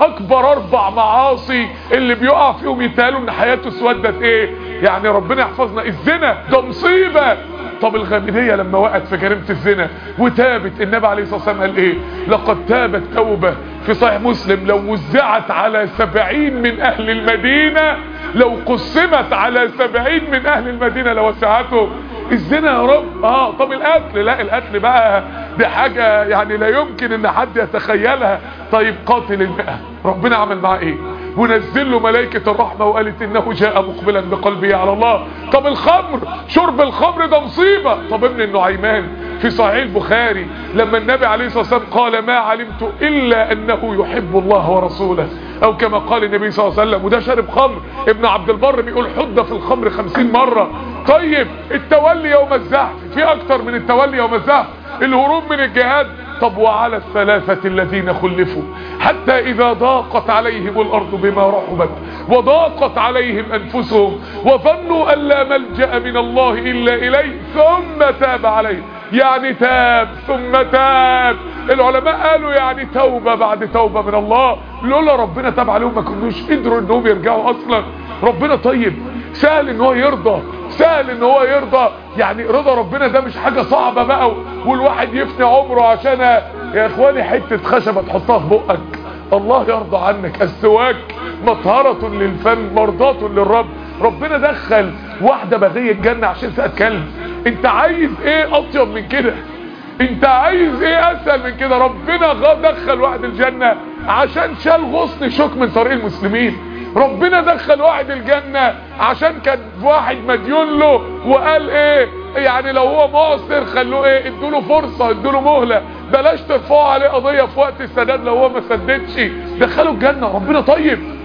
اكبر 4 معاصي اللي بيقع فيهم يتقالوا ان حياته اسودت ايه. يعني ربنا يحفظنا. الزنا ده مصيبة. طب الغامدية لما وقعت في جريمة الزنا وتابت، النبي عليه الصلاة والسلام قال ايه؟ لقد تابت توبة في صحيح مسلم لو وزعت على 70 من اهل المدينة، لو قسمت على 70 من اهل المدينة لوسعتهم. الزنا يا رب. طب القتل، لا القتل بقى دي حاجة يعني لا يمكن ان حد يتخيلها. طيب قاتل المئة ربنا عمل معاه ايه؟ ونزل له ملائكة الرحمة وقالت انه جاء مقبلا بقلبه على الله. طب الخمر، شرب الخمر ده مصيبة. طب ابن النعيمان في صحيح البخاري لما النبي عليه الصلاة والسلام قال ما علمت الا انه يحب الله ورسوله، او كما قال النبي صلى الله عليه وسلم، وده شارب خمر. ابن عبد البر بيقول حد في الخمر 50 مرة. طيب التولي يوم الزحف، في اكتر من التولي يوم الزحف، الهروب من الجهاد. طب وعلى الثلاثة الذين خلفوا حتى إذا ضاقت عليهم الأرض بما رحبت وضاقت عليهم أنفسهم وظنوا أن لا ملجأ من الله إلا إليه ثم تاب عليهم. يعني تاب ثم تاب. العلماء قالوا يعني توبة بعد توبة من الله. لولا ربنا تاب عليهم ما كنوش قدروا انهم يرجعوا اصلا. ربنا طيب، سهل ان هو يرضى، سهل ان هو يرضى. يعني رضا ربنا ده مش حاجة صعبة بقى والواحد يفني عمره عشان يا اخواني حتة خشبة تحطها في بقك الله يرضى عنك. السواك مطهرة للفم مرضاة للرب. ربنا دخل واحدة بغية الجنة عشان سقت كلب. انت عايز ايه اطيب من كده؟ انت عايز ايه اسهل من كده؟ ربنا دخل واحد الجنة عشان شال غصن شوك من طريق المسلمين. ربنا دخل واحد الجنة عشان كان واحد مديون له وقال ايه يعني لو هو معسر خلوه ايه، ادوله فرصة، ادوله مهلة، بلاش ترفعوا عليه قضية في وقت السداد لو هو ما سددش. دخلوا الجنة. ربنا طيب.